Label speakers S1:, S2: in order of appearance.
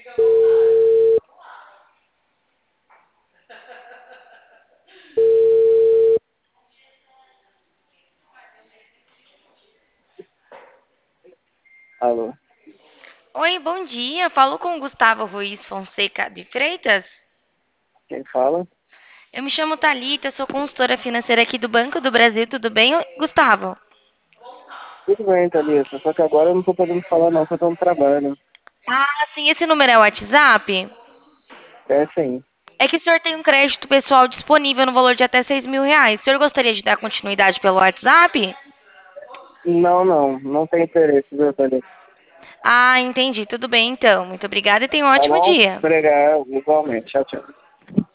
S1: Alô,
S2: Oi, bom dia. Falo com o Gustavo Ruiz Fonseca de Freitas.
S1: quem fala?
S2: Eu me chamo Thalita, sou consultora financeira aqui do Banco do Brasil. Tudo bem, Gustavo?
S1: Tudo bem, Thalita, só que agora eu não tô podendo falar não, que eu tô no trabalho.
S2: Ah, sim, esse número é o WhatsApp?
S1: É sim.
S2: É que o senhor tem um crédito pessoal disponível no valor de até R$ 6.000. O senhor gostaria de dar continuidade pelo WhatsApp?
S1: Não tem interesse, viu, Thalita?
S2: Ah, entendi. Tudo bem, então. Muito obrigada e tenha um
S1: Tá
S2: ótimo
S1: bom?
S2: dia.
S1: Obrigado, igualmente. Tchau, tchau.